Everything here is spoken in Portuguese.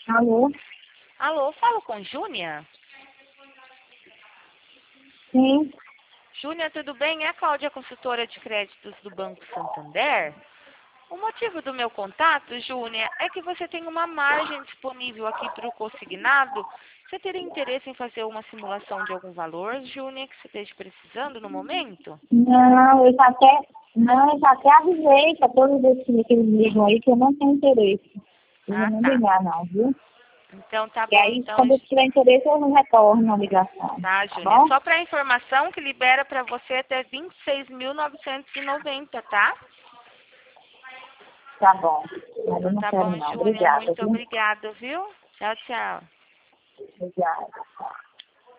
Alô? Alô, falo com Júnia? Sim. Júnia, tudo bem? É a Cláudia, consultora de créditos do Banco Santander. O motivo do meu contato, Júnia, é que você tem uma margem disponível aqui para o consignado. Você teria interesse em fazer uma simulação de algum valor, Júnia, que você esteja precisando no momento? Não, eu já até avisei para todos esses que eles ligam aí que eu não tenho interesse. Eu Ah, não tá. ligar não, viu? Então tá E bom, aí, então, quando eu tiver interesse, eu não retorno a ligação. tá, Tá Júnia. bom? Só para informação que libera para você até 26.990, tá? Tá bom. Mas eu Então não tá quero bom, não. Júnia. Obrigada, Muito viu? obrigada, viu? Tchau, tchau. Obrigada.